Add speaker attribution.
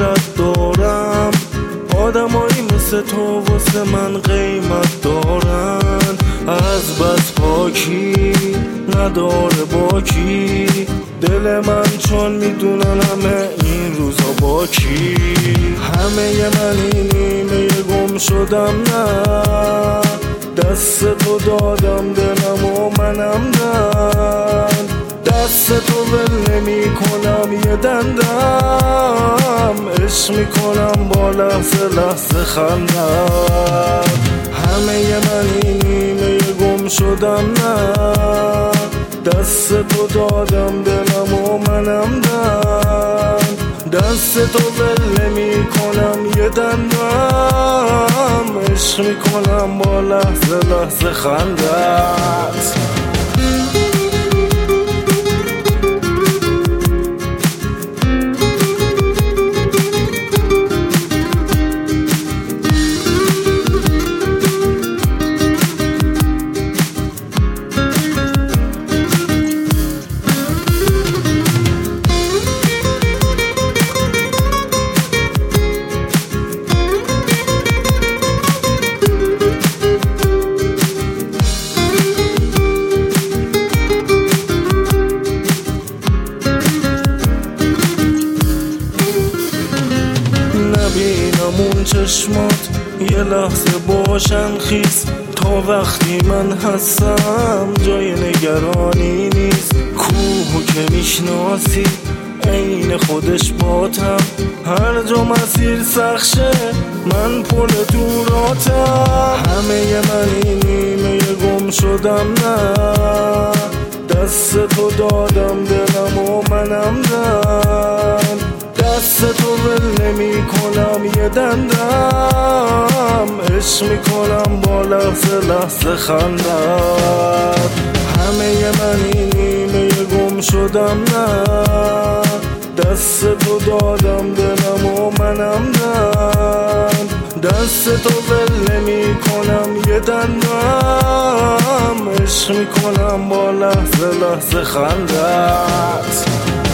Speaker 1: غیرت دارم، آدمایی مثل تو واسه من قیمت دارن. از بس پاکی نداره باکی دل من، چون میدونن همه این روزا باکی. همه من نیمه گم شدم، نه دست تو دادم دلم و منم دن، دست تو ول نمی کنم یه دندم، عشق میکنم با لحظه لحظه خندم. همه من نیمه گم شدم، نه دست تو دادم دلم و منم دن، دست تو ول نمی کنم یه دندم، عشق میکنم با لحظه لحظه خندت. نبینم اون چشمات یه لحظه باشن خیس، تا وقتی من هستم جای نگرانی نیست. کوهو که میشناسی عین خودش باتم، هر جا مسیر سخشه من پل دوراتم. همه من نیمه گم شدم، نه دست تو دادم دلم و منم دن، دست تو ول نمی کنم یه دندم، عشق میکنم با لحظه لحظه خندت. همه من نیمه گم شدم، نه دست تو دادم دلم و منم دن، دست تو ول نمی کنم یه دندم، عشق میکنم با لحظه لحظه خندت.